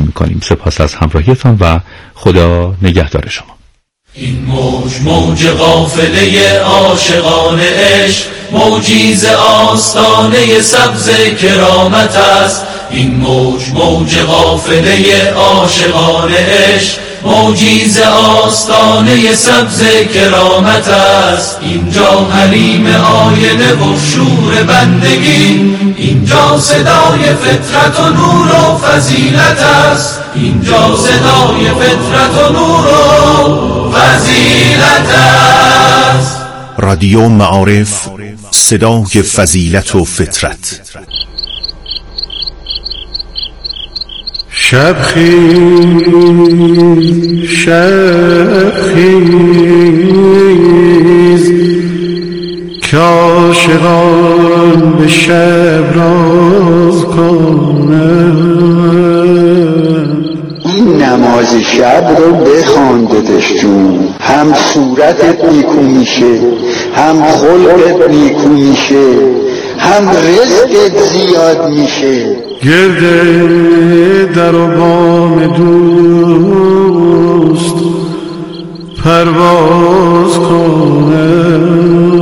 خداحافظی میکنیم. سپاس از همراهیتان و خدا نگهدار شما. این موج قافله عاشقان عشق، موجی ز آستانه سبز کرامت است. این موج قافله عاشقان عشق، موجی ز آستانه سبز کرامت است. اینجا حریم آینه و شور بندگی، اینجا صدای فطرت و نور و فضیلت است. اینجا صدای فطرت و نور و فضیلت است. رادیو معارف، صدای فضیلت و فطرت. شب خیز که عاشقان به شب راز کنند. این نماز شب رو بخوان دادش جون، هم صورتت نیکو میشه، هم خلقت نیکو میشه، هم رزقت زیاد میشه. گرده در و بام دوست پرواز کنه.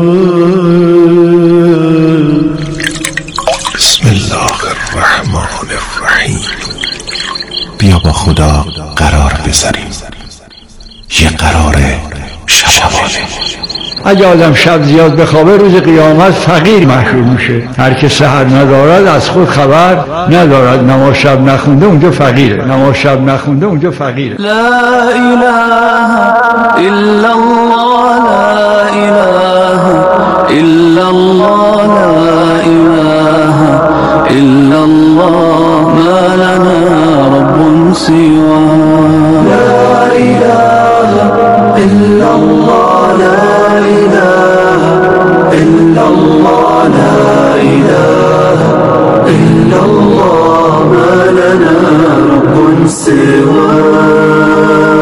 بسم الله الرحمن الرحیم. بیا با خدا قرار بذاریم، یه قرار شبانه. اگه آدم شب زیاد بخوابه روز قیامت فقیر محشور میشه. هر که سحر ندارد از خود خبر ندارد. نماز شب نخونده اونجا فقیره، نماز شب نخونده اونجا فقیره. لا اله الا الله، لا اله الا الله، لا اله الا الله، ما لنا رب سواه. لا اله الا الله، لا اله الا الله، لا اله الا الله، ما لنا رب سواه.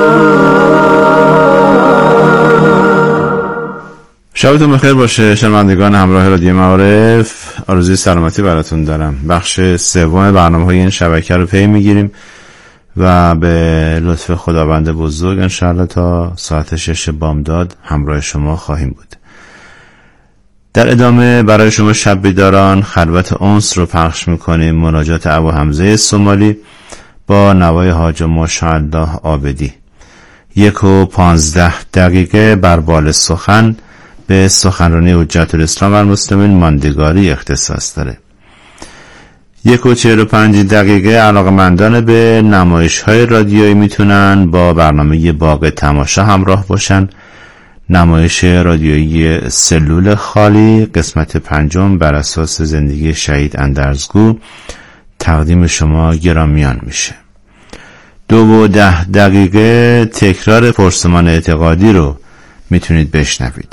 شبتون بخیر باشه شنوندگان همراه رادیو معارف. آرزوی سلامتی براتون دارم. بخش سوم برنامه‌های این شبکه رو پی میگیریم و به لطف خداوند بزرگ انشاءالله تا ساعت 6 بامداد همراه شما خواهیم بود. در ادامه برای شما شب بیداران خلوت انس رو پخش میکنیم. مناجات ابو حمزه سومالی با نوای حاج ماشاءالله عابدی. 1:15 بر بال سخن به سخنرانی حجت الاسلام و المسلمین ماندگاری اختصاص داره. 1:45 علاقمندان به نمایش‌های رادیویی میتونن با برنامه باغ تماشا همراه باشن. نمایش رادیویی سلول خالی قسمت 5 بر اساس زندگی شهید اندرزگو تقدیم شما گرامیان میشه. 2:10 تکرار پرسمان اعتقادی رو میتونید بشنوید.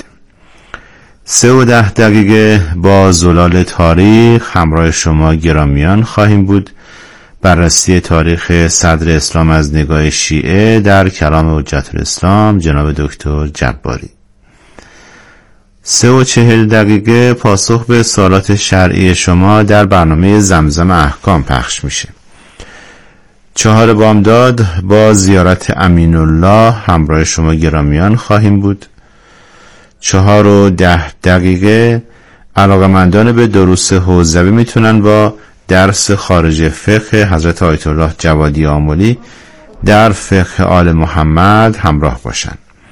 3:10 با زلال تاریخ همراه شما گرامیان خواهیم بود. بررسی تاریخ صدر اسلام از نگاه شیعه در کلام حجت الاسلام جناب دکتر جباری. 3:40 پاسخ به سوالات شرعی شما در برنامه زمزم احکام پخش میشه. 4 بامداد با زیارت امین الله همراه شما گرامیان خواهیم بود. 4:10 علاقمندان به دروس حوزوی میتونن با درس خارج فقه حضرت آیت الله جوادی آملی در فقه آل محمد همراه باشن.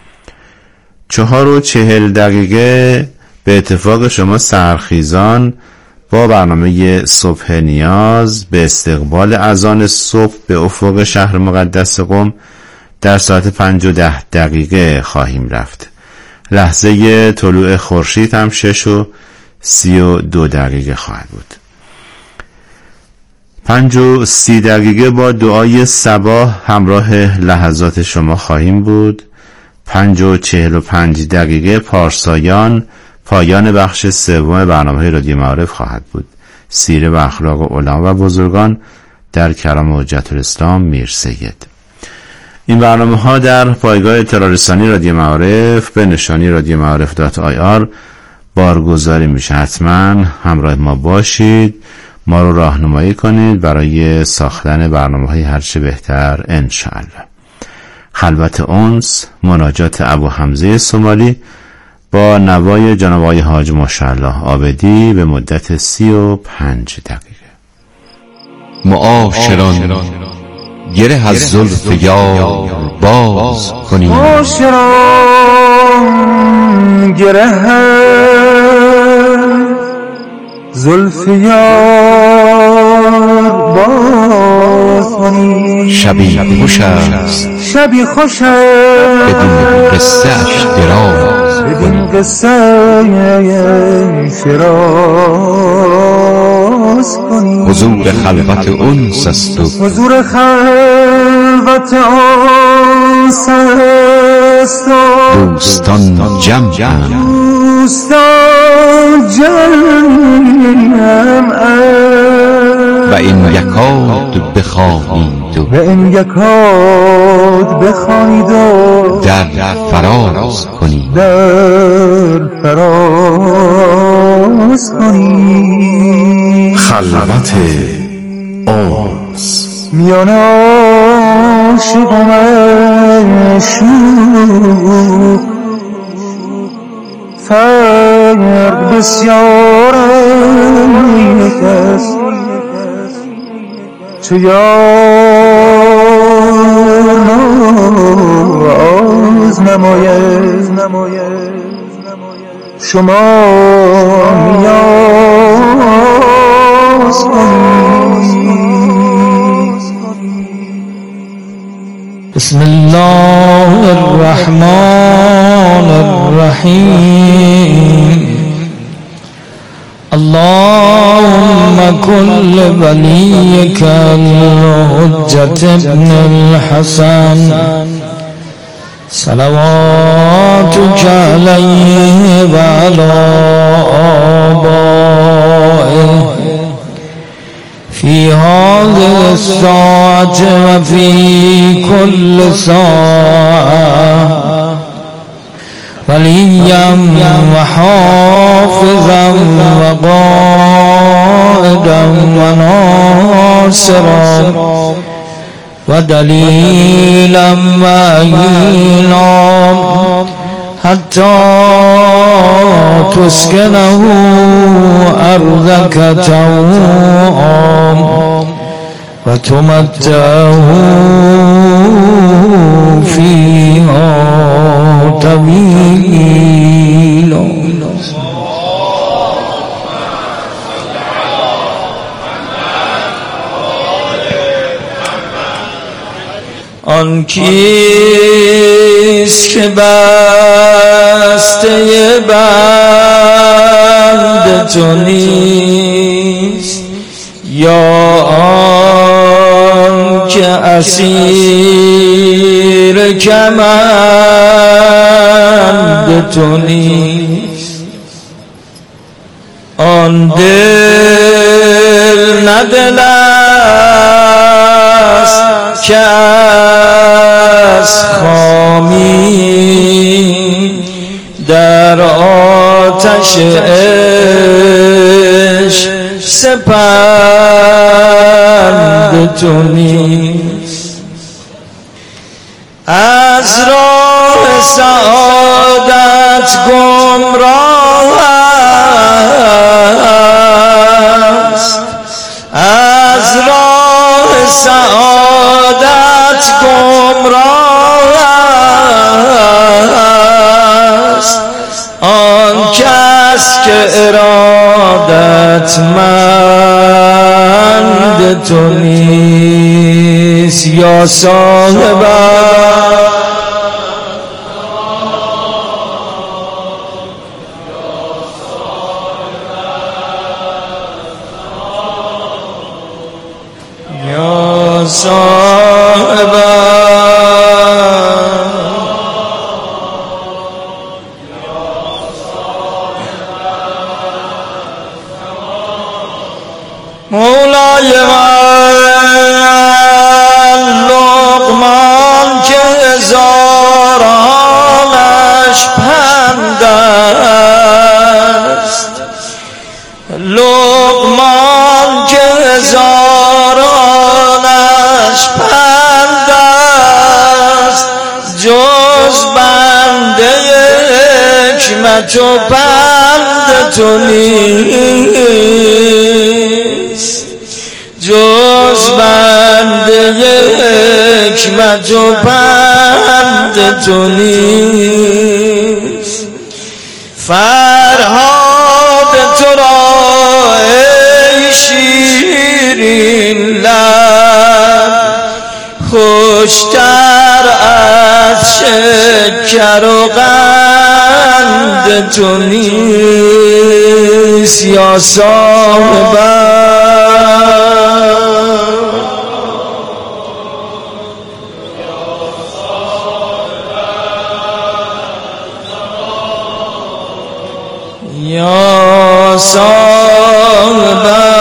4:40 به اتفاق شما سحرخیزان با برنامه صبح نیاز به استقبال اذان صبح به افق شهر مقدس قم در ساعت 5:10 خواهیم رفت. لحظه طلوع خورشید هم 6:32 خواهد بود. 5:30 با دعای صباح همراه لحظات شما خواهیم بود. 5:45 پارسایان پایان بخش سوم برنامه رادیو معارف خواهد بود. سیره و اخلاق علما و بزرگان در کلام حجت الاسلام میر سید. این برنامه ها در پایگاه اطلاع رسانی رادیو معارف به نشانی رادیو معارف .ir بارگذاری میشه. حتما همراه ما باشید. ما رو راهنمایی کنید برای ساختن برنامه‌های هرچه بهتر انشاءالله. خلوت انس، مناجات ابو حمزه سومالی با نوای جناب آقای حاج ماشاءالله عابدی به مدت 35 دقیقه. معاشران گره از زلف یار باز کنید، معاشران گره زلف یار باز کنید. شبی خوش است شبی خوش است بدون قصه اش دراز بدین قصه دراز کنید. حضور خلوت انس است و حضور خلوت انس است و دوستان جمع‌اند، دوستان جمع‌اند و این یکاد بخوانید و این یکاد بخوانید و در فراز کنید. در فراز کنید. خلوت انس میان عاشق و معشوق فرق بسیار است، چه یار ناز نماید شما نیاز کنید. بسم الله الرحمن الرحیم. اللهم كل وليك الحجة ابن الحسن صلواتك عليه وعلى آبائه في هذه الساعة وفي كل ساعة وليا وحافظا وقائدا وناصرا ودليلا معينا حتى تسكنه أرضك طوعا وتمتعه فيها طويلا. آن کیست که بسته بند تو نیست، یا آن که اسیر کمند تو نیست. آن دل نه دل است که از خامی در آتش عشق سپند تو نیست. از راه سعادت گمراه است، از راه سعادت گمراه است. آن کس که ارادتمند تو نیست، یا صاحب یا صاحب مولای من لقمان که هزارانش پند است، لقمان که حکمت و پند تو نیست، جز بنده حکمت و پند تو نیست. فرهاد تو را ای شیرین لب، خوشتر از شکر و قند تو نیست. یا صاحبم یا صاحبم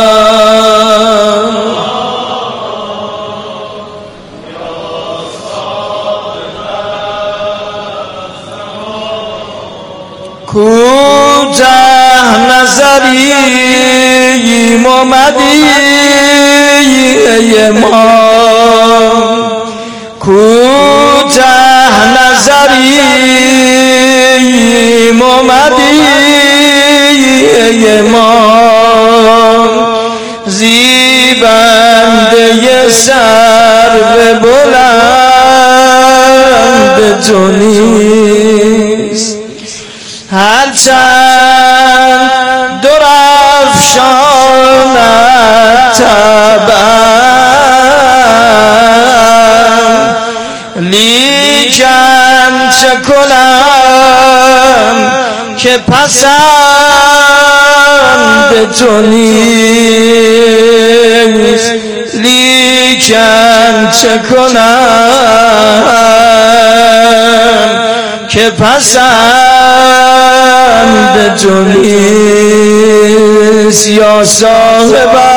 کوته نظری ممدی ما، کوته نظری ممدی ما، زیبنده سرو بلند تو نیست. هرچند درافشاند طبعم، لیکن چه کنم که پسند تو نیست. لیکن چه کنم که پسند تو نیست. یا صاحبم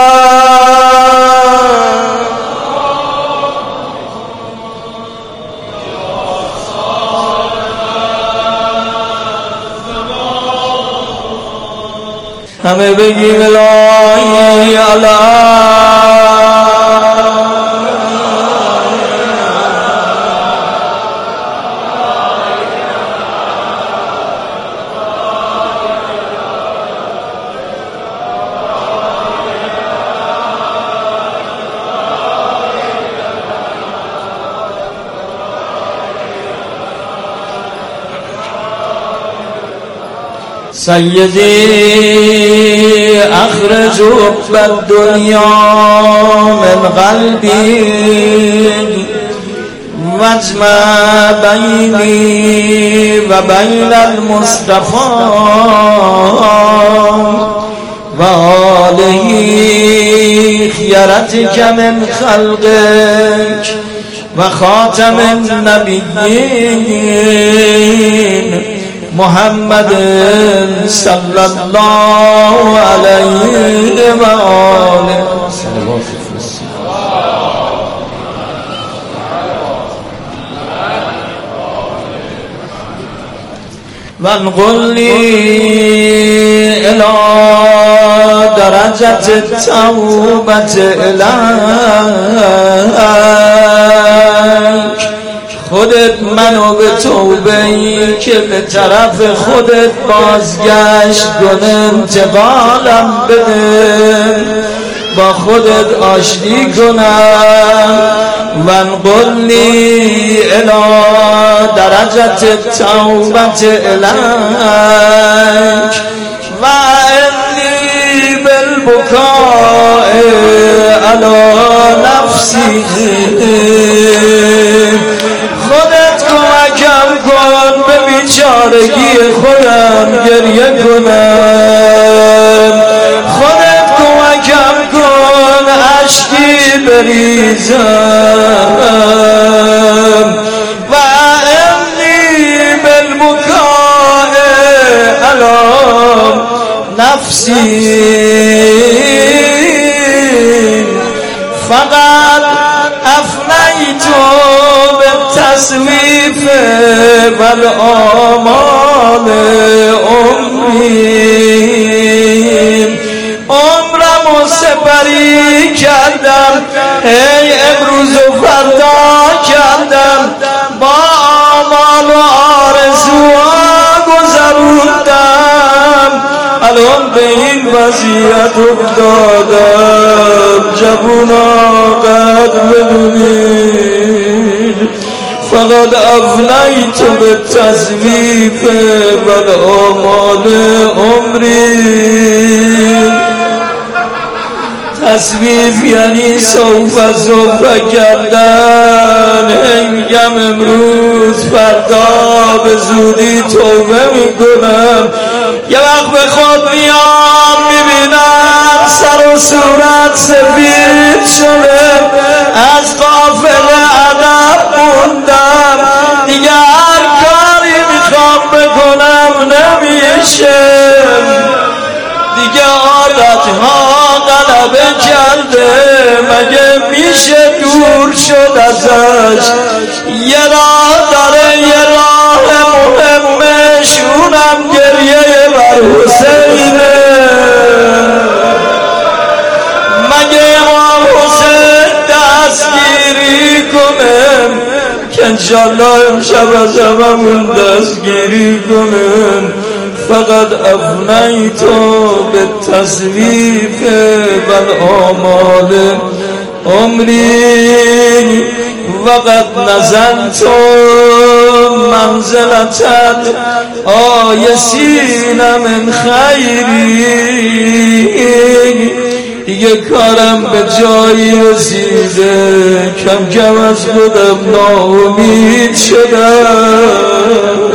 همه بگیم الهی سيدي أخرج حب الدنيا من قلبي، واجمع بيني وبين المصطفى وآله خيرتك من خلقك وخاتم النبيين محمد صلى الله عليه وآله وانقل لي إلى درجة التوبة إليك. خودت منو به توبه‌ای که به طرف خودت بازگشت کن، انتقالم بده، با خودت آشتی کنم. وانقلنی الی درجة التوبة الیک و انی بالبکاء علی نفسی. خودت کمکم کن به بیچارگی خودم گریه کنم، خودت کمکم کن اشکی بریزم. و انی بالبکاء علی نفسی فقط افنیت بالتصویف والآمال عمری. عمرمو سپری کردم، ای امروز و فردا کردم، با آمال و آرزوها الان به این وضعیت افتادم جوونا قدر بدونید فقط افنیت به تصویف بل آمال عمری. تصویف یعنی صوفه کردن. میگم امروز فردا به زودی توبه میکنم. یه وقت به خود میام میبینم سر و صورت سفید شده، از قافله عقب موندم، دیگه هر کاری میخوام بکنم نمیشه، دیگه عادتها غلبه کرده، مگه میشه دور شد ازش؟ یه راه داره، یه راه مهمش، اونم گریه بر حسینه. مگه امام حسین دستگیری کنم که انشالله امشب از هممون دستگیری کنم. فقط افنیت به تصویف بل آمال عمری وقد نزلت منزلتت آیسین من خیری. دیگه کارم به جایی رسیده، کم کم از خودم ناامید شدم.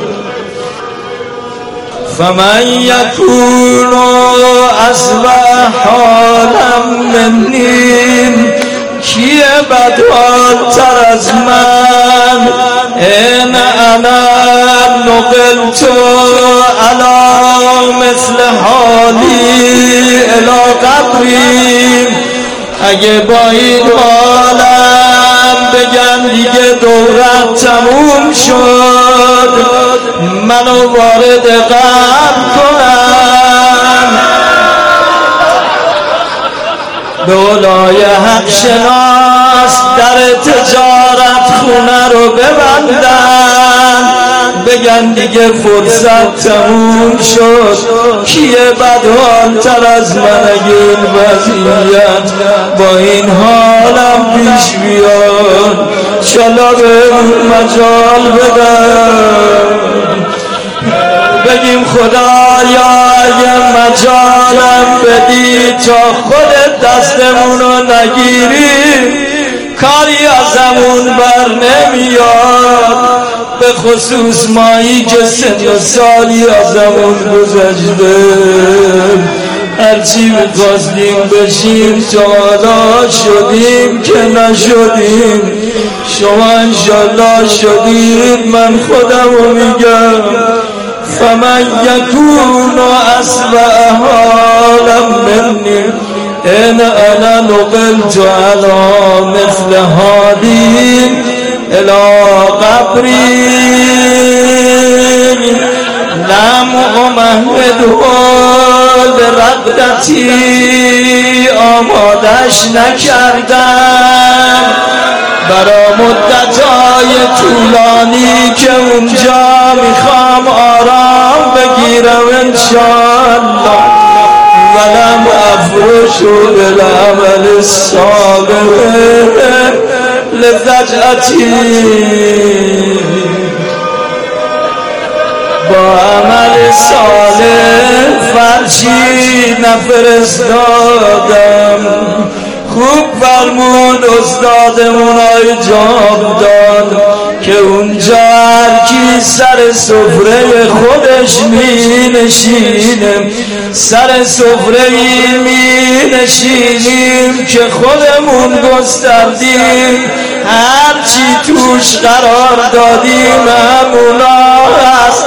فمن یکون اصبح حالم منی، کیه بدحال تر از من؟ این انا نقلت علی مثل حالی الی قبری. اگه با این حالم بگم دیگه دورت تموم شد، منو وارد قبر کنم، به اولای حق شناس در تجارت خونه رو ببندن، بگن دیگه فرصت تموم شد. کیه بدحال تر از من اگه این وضعیت با این حالم پیش بیاد؟ چلا به مجال بدن، بگیم خدایا یه مجالم بدی تا خودت دستمونو نگیری، کاری ازمون بر نمیاد، به خصوص مایی که سن و سالی ازمون گذشته. هرچی می‌خواستیم بشیم تا حالا شدیم که نشدیم، شما انشالله شدید. من خودمو میگم فمن یکون اصبح حالا منی این انا نقلت علی مثل حالی الی قبری. لم امهده لرقدتی، آمادش نکردم برا مدتهای طولانی که اونجا میخوام آرام بگیرم انشاءالله. ولم افرش بالعمل الصالح لفجأتی، با عمل صالح فرشی نفرستادم. خوب فرمون استادمون های جاودان که اونجا هرکی سر سفره خودش می نشینه، سر سفره می نشینیم که خودمون گستردیم، هرچی توش قرار دادیم همونا هست.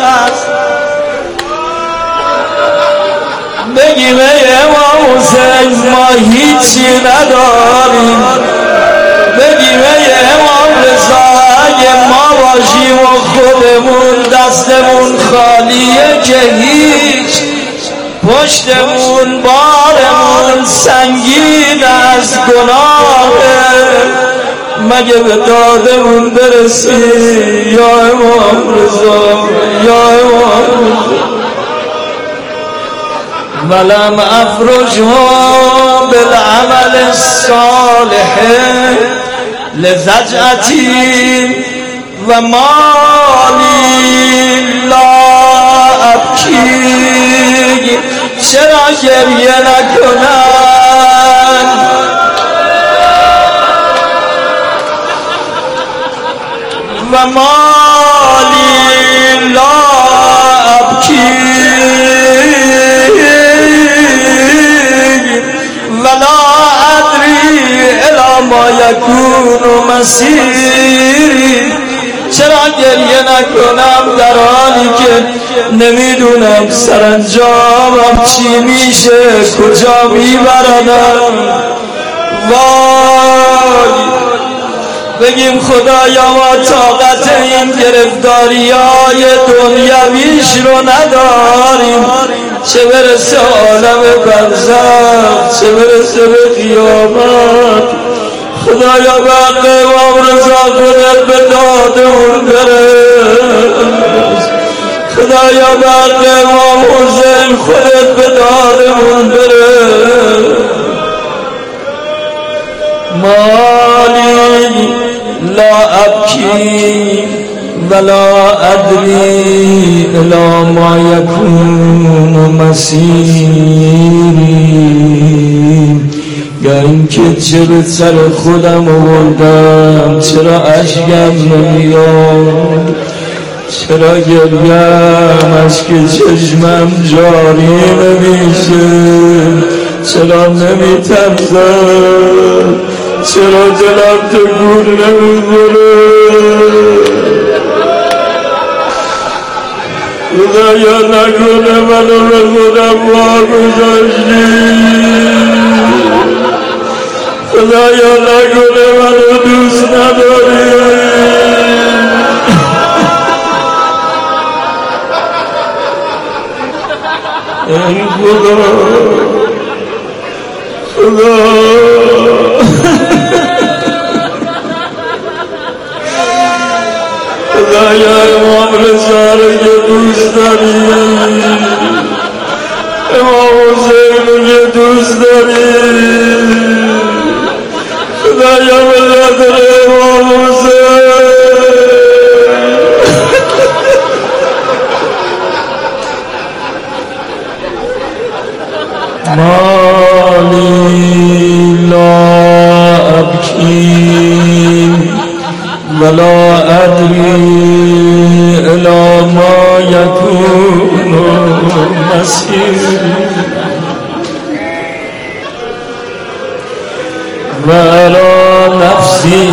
بگیم ای امام حسین ما هیچی نداریم، بگیم ای امام رضا اگه ما باشیم و خودمون دستمون خالیه که هیچ، پشتمون بارمون سنگین از گناهه، مگه به دادمون برسی یا امام رضا، یا امام رضا. ولم افرجه بالعمل الصالح لزجعتی و مالی لا ابکی. چرا گریه نکنم و مالی لا ابکی ولا ادری الی ما یکون مسیری. چرا گریه نکنم در حالی که نمیدونم سرانجامم چی میشه، کجا میبردم. وای بگیم خدایا ما طاقت این گرفتاری‌های دنیویش رو نداریم، چه برسه عالم برزخ، چه برسه به قیامت. خدایا بقیه امام رضا خودت به دادمون برس. خدایا بقیه امام حسین خودت به دادمون برس. مالی لا ابکی ولا ادری الی ما یکون مسیری. یا اینکه چه به سر خودم آوردم، چرا اشکم نمیاد، چرا گریم اشک چشمم جاری نمیشه، چرا نمیترسم، چرا دلم تکون نمیخوره. خدایا نکنه منو به خودم واگذاشتی، خدایا نکنه منو دوست نداری. ای خدا خدا خدایا امام رضا رو که دوست داری، امام حسین رو که دوست داری، خدایا به خاطر امام حسین مالی لا ابکی ولا ادری الی ما یکون مسیری. و الی نفسی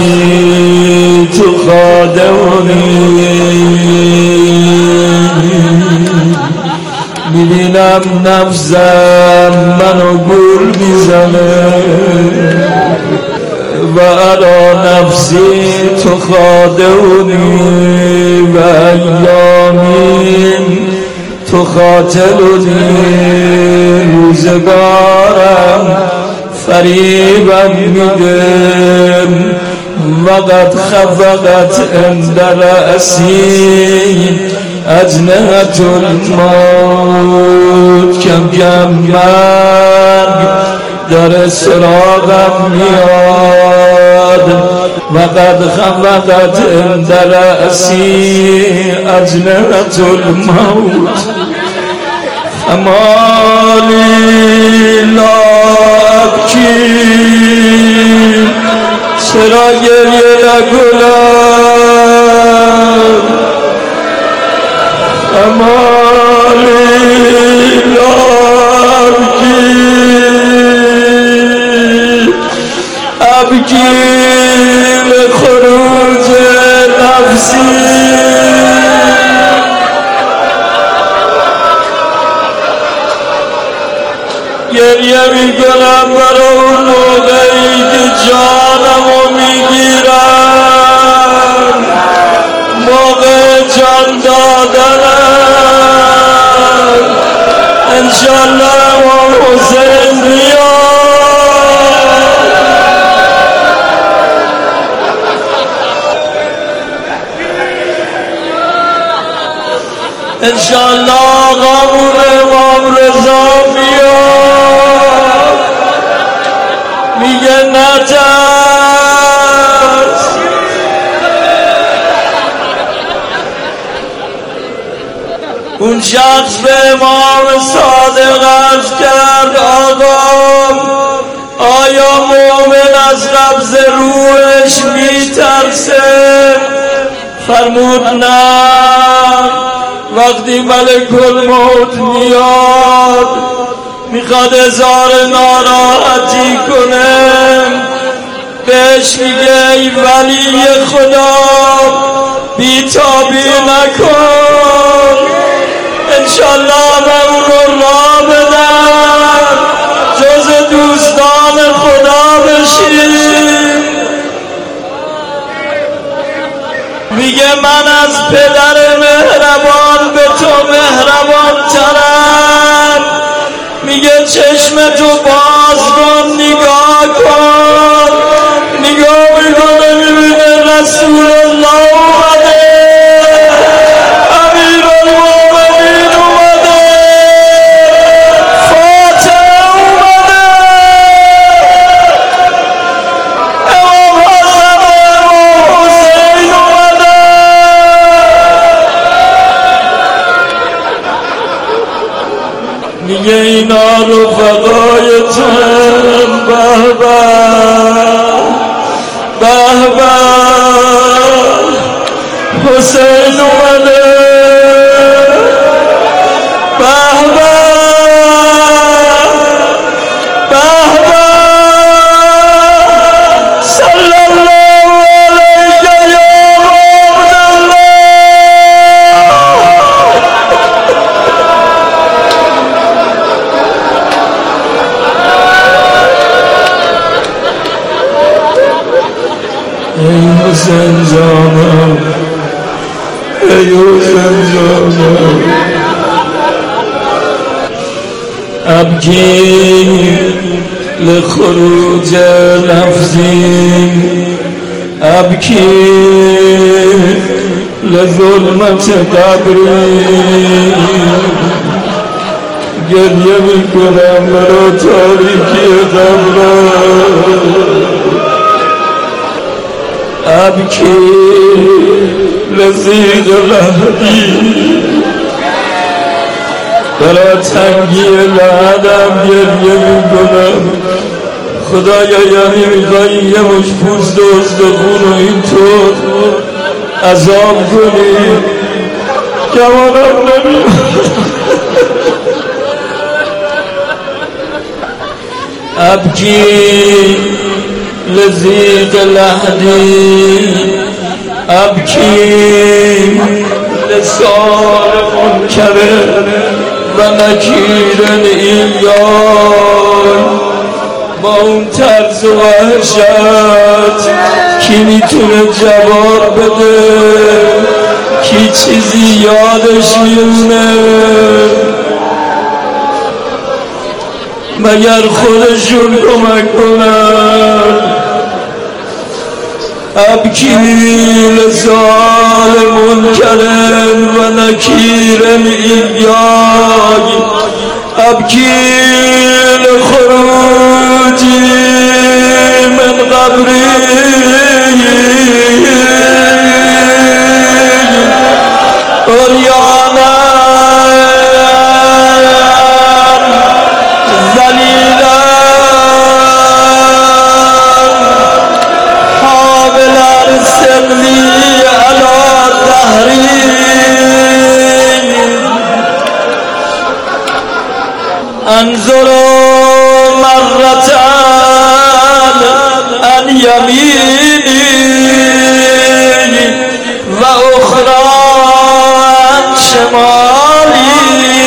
تخادعنی، میبینم نفسم منو گول میزنه. و الی نفسی تخادعنی و ایامین تخاتلنی. روزگارم فریبم میده. وقد خفقت عند رأسی اجنحة الموت. کم کم مرگ در سراغم میاد. وقد خفقت عند رأسی اجنحة الموت. مالی لا ابکی. چرا گریه نکنم؟ مالی لا ابکی ابکی لخروج نفسی. گریه میکنم برای اون موقعی که جانمو میگیرم، موقع جان دادنم. انشالله امام حسین بیاد. انشالله آقامون امام رضا بیاد میگه نترس اون شخص به امام صادق عرض کرد آقا آیا مومن از قبض روحش میترسه؟ فرمود نه. وقتی ملک الموت میاد میخواد اظهار ناراحتی کنه بهش میگه ای ولی خدا بیتابی نکن انشالله من اون رو راه بدم جز دوستان خدا بشیم. میگه من از پدر مهربان به تو مهربان ترم. میگه چشم تو باز کن نگاه کن. نگاه میکنه میبینه رسول الله اومده امیر المومنین اومده فاطمه اومده امام حسن امام حسین اومده. میگه اینا رفقای تو به به به به حسین اومده به به به به صلی الله علیک یا عبدالله. ای حسین جانم ای حسین جانم ابکی لخروج لفظی ابکی لظلمت قبری گریه میکنم برا تاریکی قبرم ابکی لذیذ لحدی برا تنگی لحدم گریه میکنم. خدایا یعنی میخوایی یه مش پوست و استخون و اینطور عذاب کنی جوانم نمیاد ابکی لذیذ لحدی ابکی لسان منکر و نکیر ایان. با اون طرز و وحشت کی میتونه جواب بده؟ کی چیزی یادش میمونه مگر خودشون کمک کنن؟ ابکی لسان منکر و نکیر ایای ابکی لخروجی من قبری عریانا ذلیلا حاملا سقلی علی ظهری انظر مرتان عن یمینی و اخرى عن شمالی.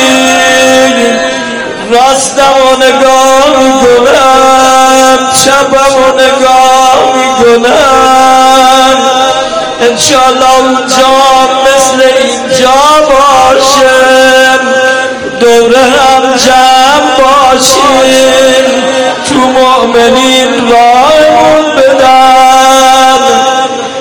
راستم و نگاه میکنم چپم و نگاه میکنم انشالله اونجا مثل اینجا باشم دوره هم جمع باشیم تو مؤمنین را